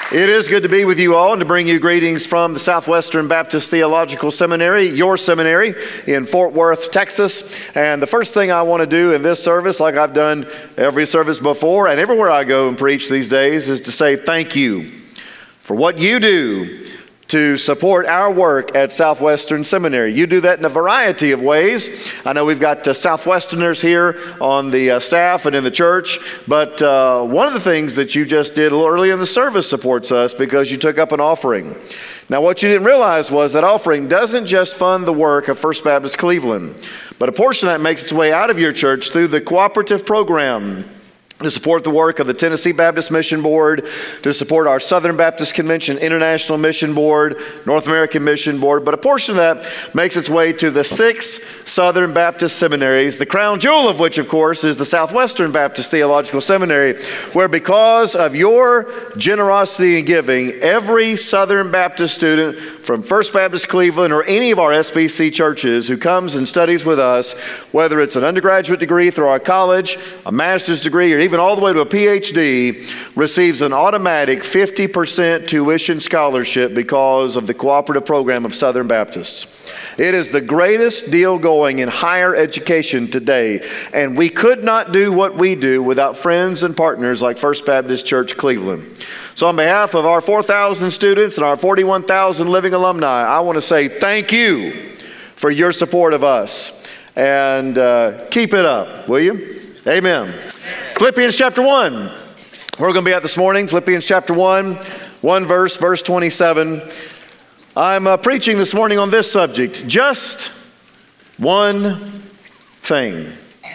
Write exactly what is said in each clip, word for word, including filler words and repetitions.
It is good to be with you all and to bring you greetings from the Southwestern Baptist Theological Seminary, your seminary in Fort Worth, Texas. And the first thing I want to do in this service, like I've done every service before and everywhere I go and preach these days, is to say thank you for what you do to support our work at Southwestern Seminary. You do that in a variety of ways. I know we've got uh, Southwesterners here on the uh, staff and in the church, but uh, one of the things that you just did a little earlier in the service supports us because you took up an offering. Now, what you didn't realize was that offering doesn't just fund the work of First Baptist Cleveland, but a portion of that makes its way out of your church through the cooperative program to support the work of the Tennessee Baptist Mission Board, to support our Southern Baptist Convention International Mission Board, North American Mission Board, but a portion of that makes its way to the six Southern Baptist seminaries, the crown jewel of which, of course, is the Southwestern Baptist Theological Seminary, where because of your generosity and giving, every Southern Baptist student from First Baptist Cleveland or any of our S B C churches who comes and studies with us, whether it's an undergraduate degree through our college, a master's degree, or even all the way to a P H D, receives an automatic fifty percent tuition scholarship because of the cooperative program of Southern Baptists. It is the greatest deal going in higher education today, and we could not do what we do without friends and partners like First Baptist Church Cleveland. So on behalf of our four thousand students and our forty-one thousand living alumni, I want to say thank you for your support of us, and uh, keep it up, will you? Amen. Philippians chapter one. We're going to be at this morning, Philippians chapter one, one verse, verse twenty-seven. I'm uh, preaching this morning on this subject, just one thing.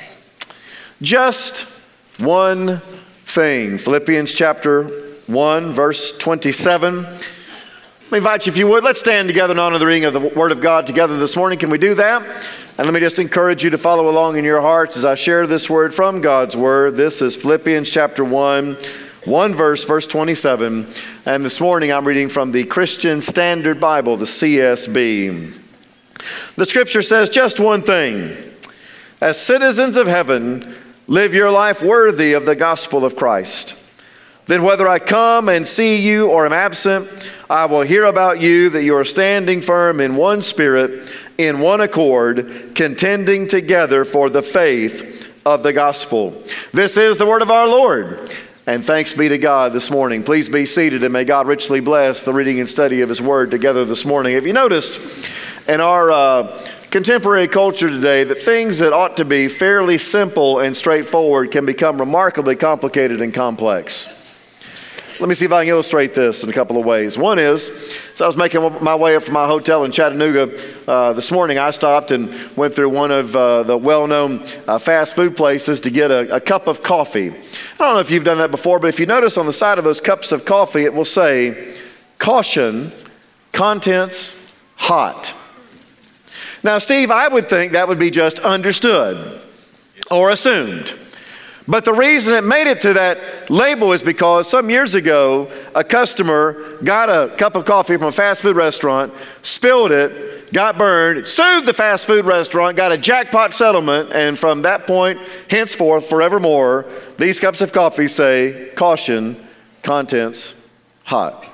Just one thing. Philippians chapter one, verse twenty-seven. Let me invite you, if you would, let's stand together and honor the reading of the Word of God together this morning. Can we do that? And let me just encourage you to follow along in your hearts as I share this word from God's Word. This is Philippians chapter one, one verse, verse twenty-seven. And this morning I'm reading from the Christian Standard Bible, the C S B. The scripture says, just one thing. As citizens of heaven, live your life worthy of the gospel of Christ. Then whether I come and see you or am absent, I will hear about you that you are standing firm in one spirit, in one accord, contending together for the faith of the gospel. This is the word of our Lord. And thanks be to God this morning. Please be seated and may God richly bless the reading and study of His Word together this morning. Have you noticed in our uh, contemporary culture today that things that ought to be fairly simple and straightforward can become remarkably complicated and complex? Let me see if I can illustrate this in a couple of ways. One is, as I was making my way up from my hotel in Chattanooga uh, this morning, I stopped and went through one of uh, the well-known uh, fast food places to get a, a cup of coffee. I don't know if you've done that before, but if you notice on the side of those cups of coffee, it will say, caution, contents hot. Now, Steve, I would think that would be just understood or assumed. But the reason it made it to that label is because some years ago, a customer got a cup of coffee from a fast food restaurant, spilled it, got burned, sued the fast food restaurant, got a jackpot settlement, and from that point, henceforth, forevermore, these cups of coffee say, caution, contents hot.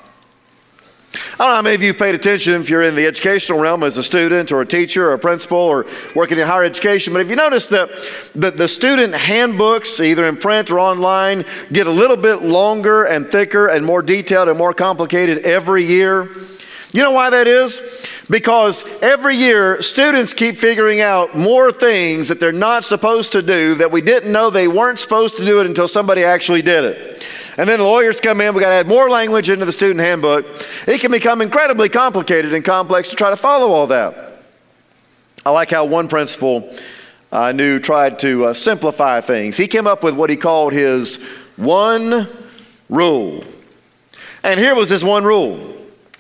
I don't know how many of you have paid attention if you're in the educational realm as a student or a teacher or a principal or working in higher education, but if you notice that the, the student handbooks, either in print or online, get a little bit longer and thicker and more detailed and more complicated every year. You know why that is? Because every year, students keep figuring out more things that they're not supposed to do that we didn't know they weren't supposed to do it until somebody actually did it. And then the lawyers come in, we got to add more language into the student handbook. It can become incredibly complicated and complex to try to follow all that. I like how one principal I knew tried to uh, simplify things. He came up with what he called his one rule. And here was his one rule.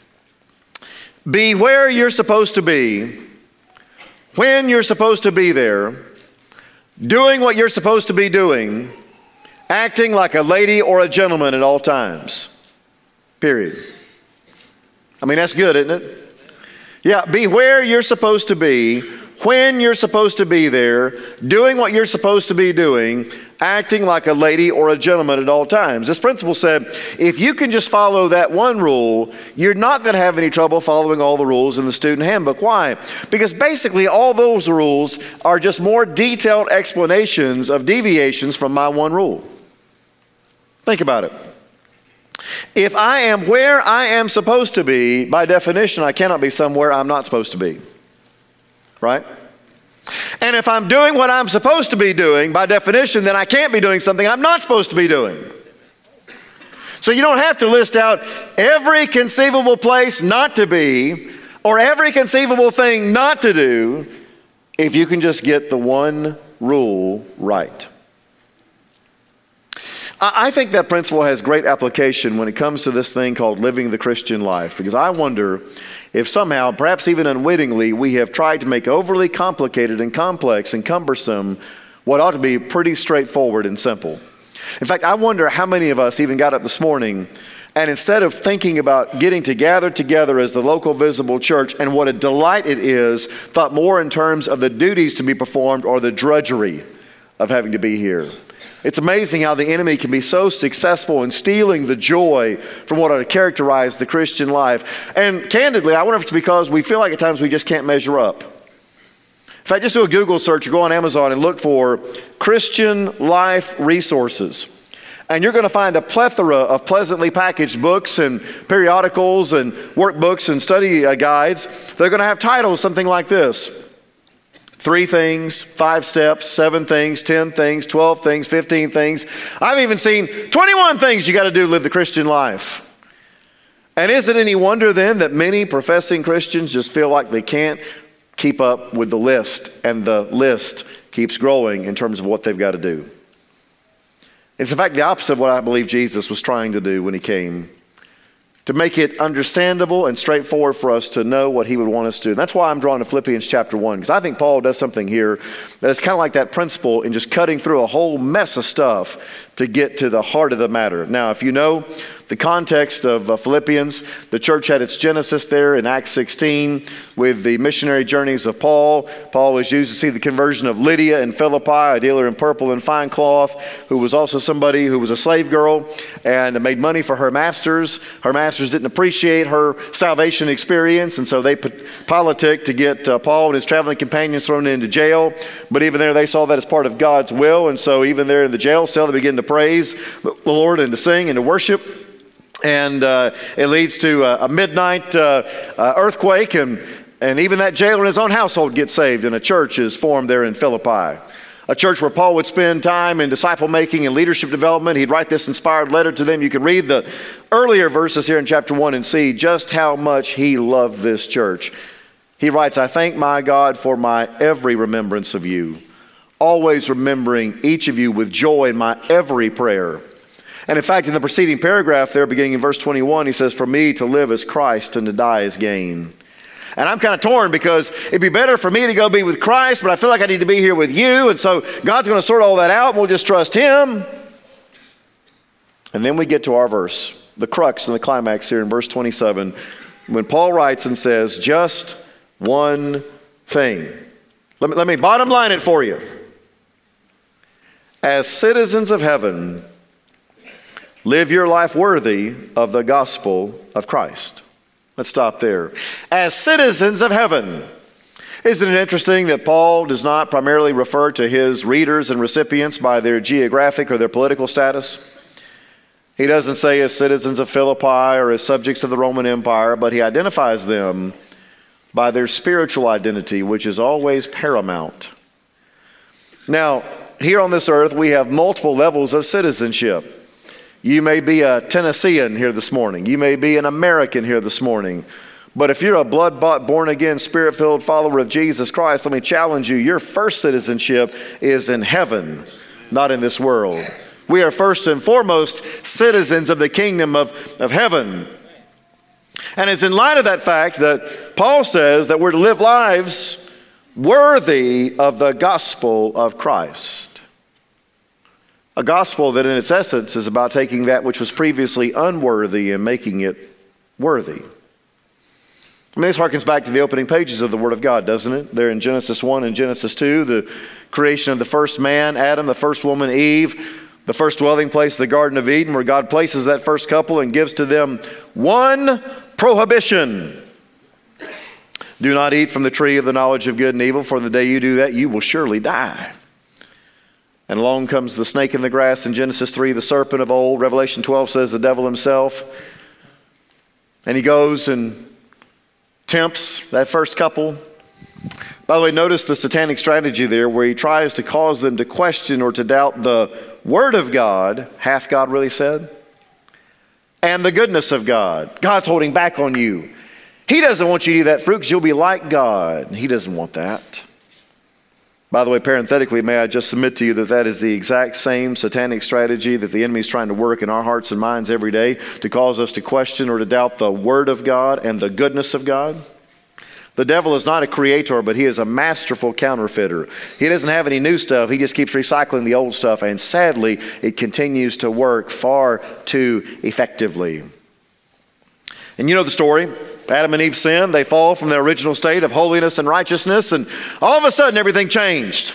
Be where you're supposed to be, when you're supposed to be there, doing what you're supposed to be doing, acting like a lady or a gentleman at all times. Period. I mean, that's good, isn't it? Yeah, be where you're supposed to be, when you're supposed to be there, doing what you're supposed to be doing, acting like a lady or a gentleman at all times. This principle said, if you can just follow that one rule, you're not going to have any trouble following all the rules in the student handbook. Why? Because basically all those rules are just more detailed explanations of deviations from my one rule. Think about it. If I am where I am supposed to be, by definition, I cannot be somewhere I'm not supposed to be. Right? And if I'm doing what I'm supposed to be doing, by definition, then I can't be doing something I'm not supposed to be doing. So you don't have to list out every conceivable place not to be or every conceivable thing not to do if you can just get the one rule right. I think that principle has great application when it comes to this thing called living the Christian life, because I wonder if somehow, perhaps even unwittingly, we have tried to make overly complicated and complex and cumbersome what ought to be pretty straightforward and simple. In fact, I wonder how many of us even got up this morning and instead of thinking about getting to gather together as the local visible church and what a delight it is, thought more in terms of the duties to be performed or the drudgery of having to be here. It's amazing how the enemy can be so successful in stealing the joy from what ought to characterize the Christian life. And candidly, I wonder if it's because we feel like at times we just can't measure up. In fact, just do a Google search or go on Amazon and look for Christian life resources. And you're going to find a plethora of pleasantly packaged books and periodicals and workbooks and study guides. They're going to have titles something like this. Three things, five steps, seven things, ten things, twelve things, fifteen things. I've even seen twenty-one things you got to do to live the Christian life. And is it any wonder then that many professing Christians just feel like they can't keep up with the list, and the list keeps growing in terms of what they've got to do? It's in fact the opposite of what I believe Jesus was trying to do when he came, to make it understandable and straightforward for us to know what he would want us to do. And that's why I'm drawn to Philippians chapter one, because I think Paul does something here that is kind of like that principle in just cutting through a whole mess of stuff to get to the heart of the matter. Now, if you know the context of uh, Philippians, the church had its genesis there in Acts sixteen with the missionary journeys of Paul. Paul was used to see the conversion of Lydia in Philippi, a dealer in purple and fine cloth, who was also somebody who was a slave girl and made money for her masters. Her masters didn't appreciate her salvation experience, and so they politicked to get uh, Paul and his traveling companions thrown into jail. But even there, they saw that as part of God's will, and so even there in the jail cell, they began to praise the Lord and to sing and to worship. And uh, it leads to a, a midnight uh, uh, earthquake, and, and even that jailer in his own household gets saved, and a church is formed there in Philippi. A church where Paul would spend time in disciple making and leadership development. He'd write this inspired letter to them. You can read the earlier verses here in chapter one and see just how much he loved this church. He writes, "I thank my God for my every remembrance of you, always remembering each of you with joy in my every prayer." And in fact, in the preceding paragraph there, beginning in verse twenty-one, he says, "For me to live is Christ and to die is gain." And I'm kind of torn because it'd be better for me to go be with Christ, but I feel like I need to be here with you. And so God's going to sort all that out and we'll just trust him. And then we get to our verse, the crux and the climax here in verse twenty-seven, when Paul writes and says, just one thing. Let me, let me bottom line it for you. As citizens of heaven, live your life worthy of the gospel of Christ. Let's stop there. As citizens of heaven. Isn't it interesting that Paul does not primarily refer to his readers and recipients by their geographic or their political status? He doesn't say as citizens of Philippi or as subjects of the Roman Empire, but he identifies them by their spiritual identity, which is always paramount. Now, here on this earth, we have multiple levels of citizenship. You may be a Tennessean here this morning. You may be an American here this morning. But if you're a blood-bought, born-again, spirit-filled follower of Jesus Christ, let me challenge you. Your first citizenship is in heaven, not in this world. We are first and foremost citizens of the kingdom of, of heaven. And it's in light of that fact that Paul says that we're to live lives worthy of the gospel of Christ. A gospel that in its essence is about taking that which was previously unworthy and making it worthy. I mean, this harkens back to the opening pages of the Word of God, doesn't it? There in Genesis one and Genesis two, the creation of the first man, Adam, the first woman, Eve, the first dwelling place, the Garden of Eden, where God places that first couple and gives to them one prohibition. Do not eat from the tree of the knowledge of good and evil, for the day you do that, you will surely die. And along comes the snake in the grass in Genesis three, the serpent of old. Revelation twelve says the devil himself. And he goes and tempts that first couple. By the way, notice the satanic strategy there where he tries to cause them to question or to doubt the word of God. Hath God really said? And the goodness of God. God's holding back on you. He doesn't want you to eat that fruit because you'll be like God. He doesn't want that. By the way, parenthetically, may I just submit to you that that is the exact same satanic strategy that the enemy is trying to work in our hearts and minds every day to cause us to question or to doubt the word of God and the goodness of God. The devil is not a creator, but he is a masterful counterfeiter. He doesn't have any new stuff. He just keeps recycling the old stuff, and sadly, it continues to work far too effectively. And you know the story. Adam and Eve sin. They fall from their original state of holiness and righteousness, and all of a sudden everything changed.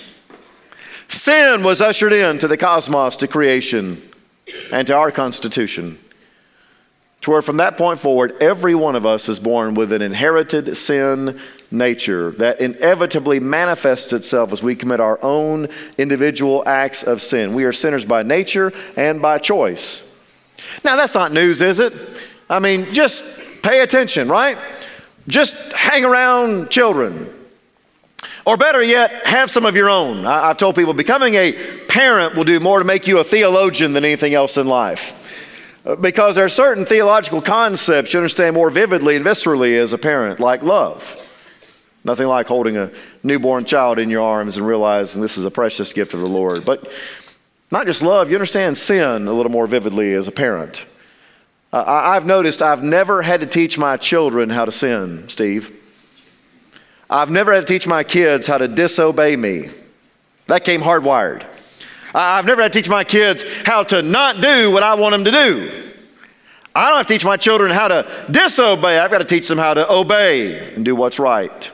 Sin was ushered into the cosmos, to creation, and to our constitution. To where from that point forward, every one of us is born with an inherited sin nature that inevitably manifests itself as we commit our own individual acts of sin. We are sinners by nature and by choice. Now that's not news, is it? I mean, just pay attention, right? Just hang around children. Or better yet, have some of your own. I, I've told people becoming a parent will do more to make you a theologian than anything else in life. Because there are certain theological concepts you understand more vividly and viscerally as a parent, like love. Nothing like holding a newborn child in your arms and realizing this is a precious gift of the Lord. But not just love, you understand sin a little more vividly as a parent. Uh, I've noticed I've never had to teach my children how to sin, Steve. I've never had to teach my kids how to disobey me. That came hardwired. I've never had to teach my kids how to not do what I want them to do. I don't have to teach my children how to disobey. I've got to teach them how to obey and do what's right.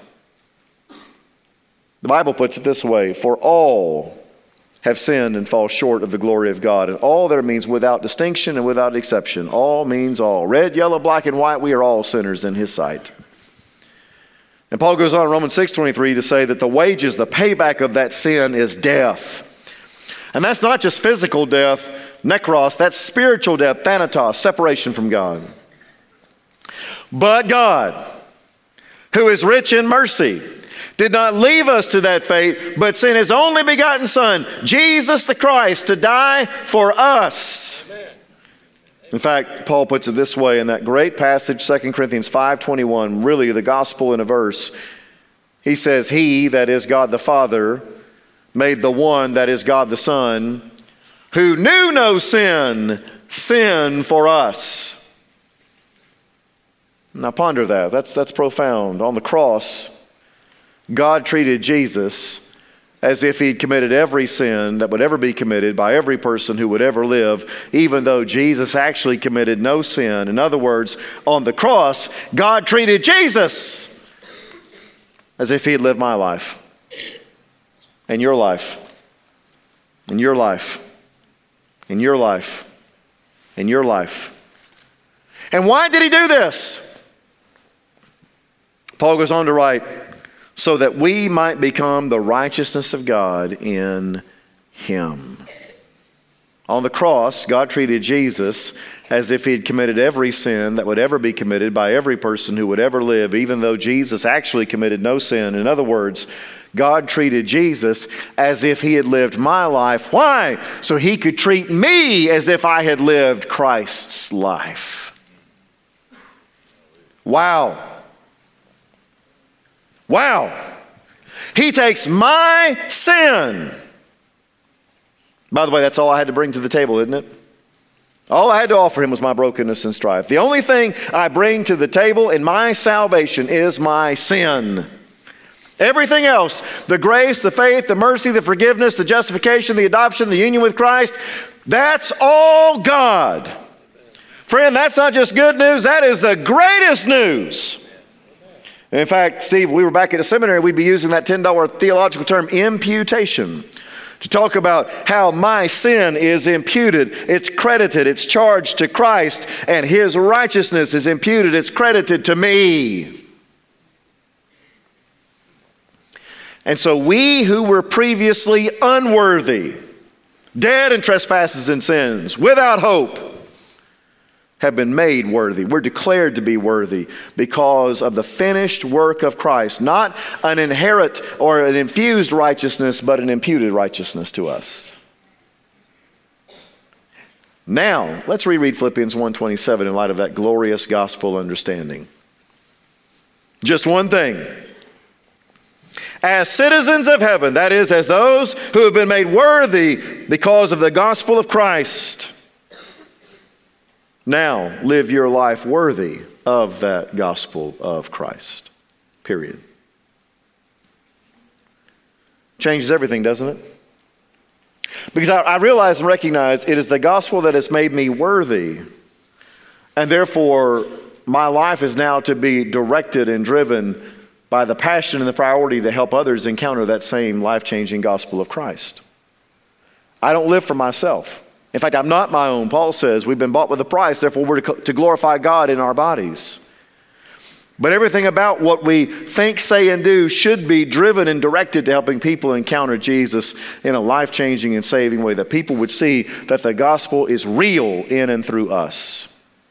The Bible puts it this way, for all have sinned and fall short of the glory of God. And all there means without distinction and without exception. All means all. Red, yellow, black, and white, we are all sinners in His sight. And Paul goes on in Romans six twenty-three to say that the wages, the payback of that sin is death. And that's not just physical death, nekros, that's spiritual death, thanatos, separation from God. But God, who is rich in mercy, did not leave us to that fate, but sent His only begotten Son, Jesus the Christ, to die for us. Amen. In fact, Paul puts it this way in that great passage, Second Corinthians five twenty-one, really the gospel in a verse. He says, He, that is God the Father, made the one, that is God the Son, who knew no sin, sin for us. Now ponder that. That's, that's profound. On the cross, God treated Jesus as if He'd committed every sin that would ever be committed by every person who would ever live, even though Jesus actually committed no sin. In other words, on the cross, God treated Jesus as if He had lived my life, and your life, and your life, and your life, and your life. And why did He do this? Paul goes on to write, so that we might become the righteousness of God in Him. On the cross, God treated Jesus as if He had committed every sin that would ever be committed by every person who would ever live, even though Jesus actually committed no sin. In other words, God treated Jesus as if He had lived my life. Why? So He could treat me as if I had lived Christ's life. Wow. Wow. He takes my sin. By the way, that's all I had to bring to the table, isn't it? All I had to offer Him was my brokenness and strife. The only thing I bring to the table in my salvation is my sin. Everything else, the grace, the faith, the mercy, the forgiveness, the justification, the adoption, the union with Christ, that's all God. Friend, that's not just good news, that is the greatest news. In fact, Steve, we were back at a seminary, we'd be using that ten dollar theological term, imputation, to talk about how my sin is imputed, it's credited, it's charged to Christ, and his righteousness is imputed, it's credited to me. And so we who were previously unworthy, dead in trespasses and sins, without hope, have been made worthy. We're declared to be worthy because of the finished work of Christ. Not an inherent or an infused righteousness, but an imputed righteousness to us. Now, let's reread Philippians one twenty-seven in light of that glorious gospel understanding. Just one thing. As citizens of heaven, that is, as those who have been made worthy because of the gospel of Christ, now live your life worthy of that gospel of Christ. Period. Changes everything, doesn't it? Because I, I realize and recognize it is the gospel that has made me worthy. And therefore, my life is now to be directed and driven by the passion and the priority to help others encounter that same life-changing gospel of Christ. I don't live for myself. In fact, I'm not my own. Paul says we've been bought with a price, therefore we're to glorify God in our bodies. But everything about what we think, say, and do should be driven and directed to helping people encounter Jesus in a life-changing and saving way, that people would see that the gospel is real in and through us.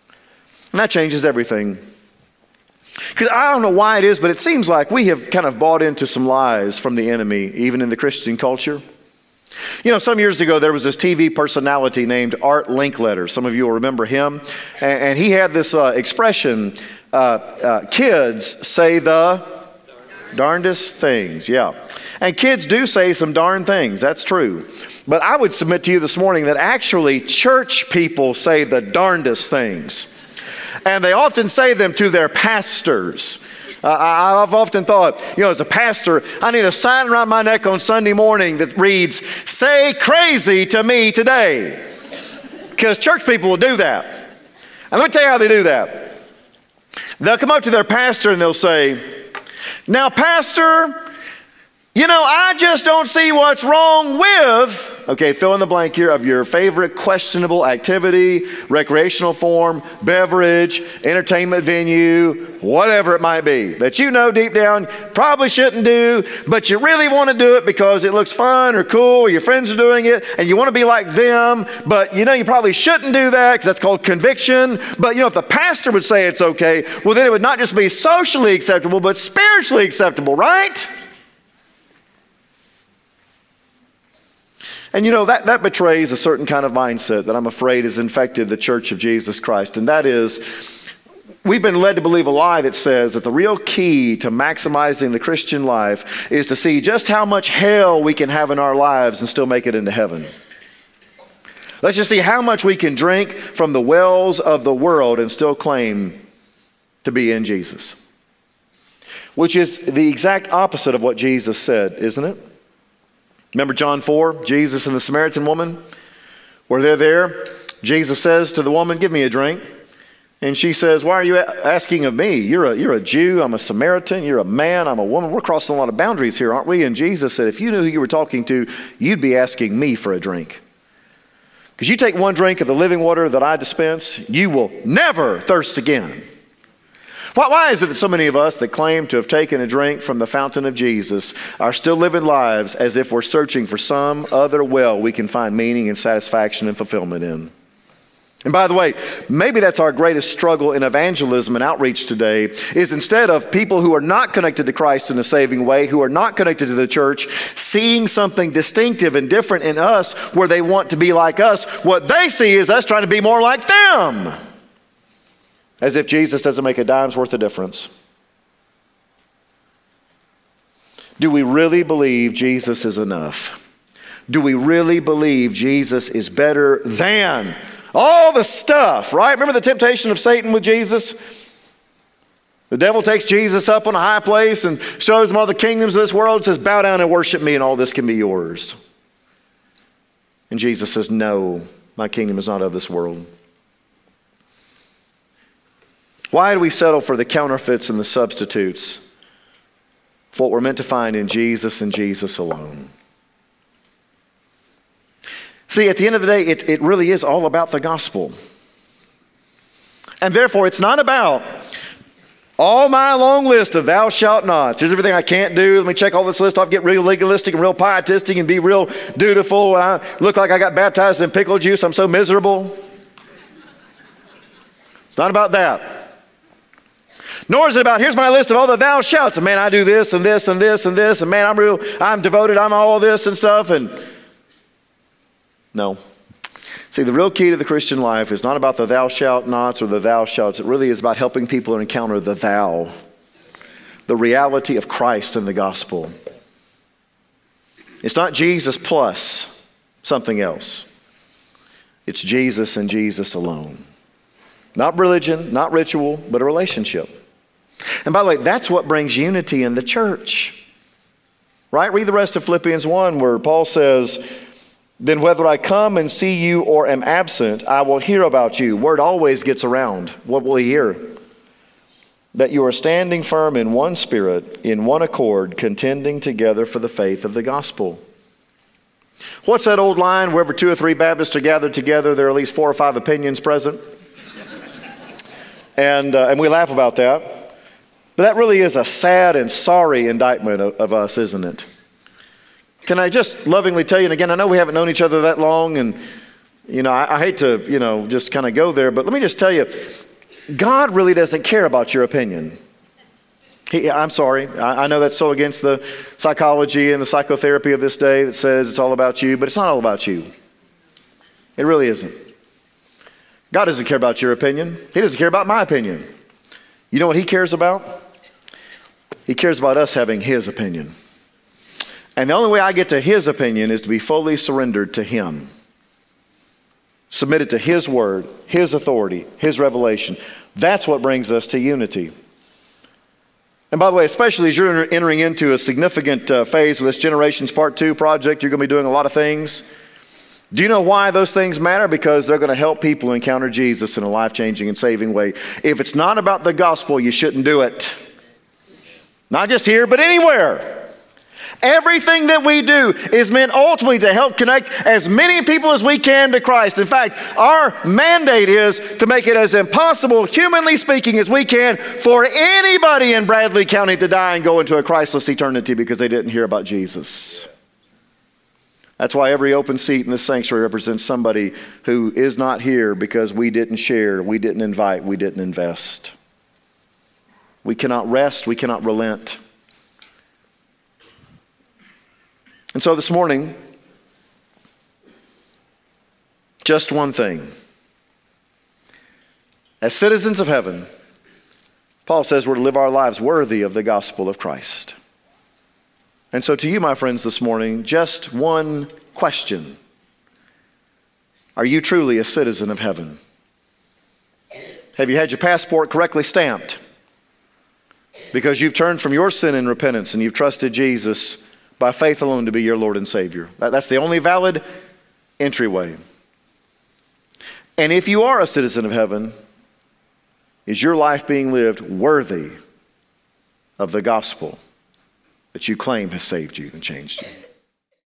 And that changes everything. Because I don't know why it is, but it seems like we have kind of bought into some lies from the enemy, even in the Christian culture. You know, some years ago, there was this T V personality named Art Linkletter. Some of you will remember him. And, and he had this uh, expression, uh, uh, kids say the darndest things. Yeah. And kids do say some darn things. That's true. But I would submit to you this morning that actually church people say the darndest things. And they often say them to their pastors. Uh, I've often thought, you know, as a pastor, I need a sign around my neck on Sunday morning that reads, "Say crazy to me today." Because church people will do that. And let me tell you how they do that. They'll come up to their pastor and they'll say, "Now, pastor, you know, I just don't see what's wrong with," okay, fill in the blank here of your favorite questionable activity, recreational form, beverage, entertainment venue, whatever it might be, that you know deep down probably shouldn't do, but you really want to do it because it looks fun or cool, or your friends are doing it, and you want to be like them, but you know you probably shouldn't do that because that's called conviction. But you know, if the pastor would say it's okay, well then it would not just be socially acceptable, but spiritually acceptable, right? And you know, that, that betrays a certain kind of mindset that I'm afraid has infected the Church of Jesus Christ. And that is, we've been led to believe a lie that says that the real key to maximizing the Christian life is to see just how much hell we can have in our lives and still make it into heaven. Let's just see how much we can drink from the wells of the world and still claim to be in Jesus. Which is the exact opposite of what Jesus said, isn't it? Remember John four, Jesus and the Samaritan woman? Where they're there, Jesus says to the woman, "Give me a drink." And she says, "Why are you asking of me? You're a, you're a Jew, I'm a Samaritan, you're a man, I'm a woman. We're crossing a lot of boundaries here, aren't we?" And Jesus said, "If you knew who you were talking to, you'd be asking me for a drink. Because you take one drink of the living water that I dispense, you will never thirst again." Why, why is it that so many of us that claim to have taken a drink from the fountain of Jesus are still living lives as if we're searching for some other well we can find meaning and satisfaction and fulfillment in? And by the way, maybe that's our greatest struggle in evangelism and outreach today, is instead of people who are not connected to Christ in a saving way, who are not connected to the church, seeing something distinctive and different in us where they want to be like us, what they see is us trying to be more like them. As if Jesus doesn't make a dime's worth of difference. Do we really believe Jesus is enough? Do we really believe Jesus is better than all the stuff, right? Remember the temptation of Satan with Jesus? The devil takes Jesus up on a high place and shows him all the kingdoms of this world and says, "Bow down and worship me and all this can be yours." And Jesus says, "No, my kingdom is not of this world." Why do we settle for the counterfeits and the substitutes for what we're meant to find in Jesus and Jesus alone. See, at the end of the day, it, it really is all about the gospel. And therefore, it's not about all my long list of thou shalt nots. Here's everything I can't do. Let me check all this list off, get real legalistic and real pietistic and be real dutiful. And I look like I got baptized in pickle juice. I'm so miserable. It's not about that. Nor is it about, here's my list of all the thou shalts. And man, I do this and this and this and this. And man, I'm real, I'm devoted. I'm all this and stuff. And no. See, the real key to the Christian life is not about the thou shalt nots or the thou shalts. It really is about helping people encounter the thou, the reality of Christ and the gospel. It's not Jesus plus something else. It's Jesus and Jesus alone. Not religion, not ritual, but a relationship. And by the way, that's what brings unity in the church. Right? Read the rest of Philippians one where Paul says, then whether I come and see you or am absent, I will hear about you. Word always gets around. What will he hear? That you are standing firm in one spirit, in one accord, contending together for the faith of the gospel. What's that old line? Wherever two or three Baptists are gathered together, there are at least four or five opinions present. and, uh, and we laugh about that. But that really is a sad and sorry indictment of, of us, isn't it? Can I just lovingly tell you, and again, I know we haven't known each other that long, and, you know, I, I hate to, you know, just kind of go there, but let me just tell you, God really doesn't care about your opinion. He, I'm sorry. I, I know that's so against the psychology and the psychotherapy of this day that says it's all about you, but it's not all about you. It really isn't. God doesn't care about your opinion. He doesn't care about my opinion. You know what he cares about? He cares about us having his opinion. And the only way I get to his opinion is to be fully surrendered to him. Submitted to his word, his authority, his revelation. That's what brings us to unity. And by the way, especially as you're entering into a significant uh, phase with this Generations Part two project, you're going to be doing a lot of things. Do you know why those things matter? Because they're going to help people encounter Jesus in a life-changing and saving way. If it's not about the gospel, you shouldn't do it. Not just here, but anywhere. Everything that we do is meant ultimately to help connect as many people as we can to Christ. In fact, our mandate is to make it as impossible, humanly speaking, as we can for anybody in Bradley County to die and go into a Christless eternity because they didn't hear about Jesus. That's why every open seat in this sanctuary represents somebody who is not here because we didn't share, we didn't invite, we didn't invest. We cannot rest, we cannot relent. And so this morning, just one thing. As citizens of heaven, Paul says we're to live our lives worthy of the gospel of Christ. And so to you, my friends, this morning, just one question. Are you truly a citizen of heaven? Have you had your passport correctly stamped? Because you've turned from your sin in repentance and you've trusted Jesus by faith alone to be your Lord and Savior. That, that's the only valid entryway. And if you are a citizen of heaven, is your life being lived worthy of the gospel that you claim has saved you and changed you?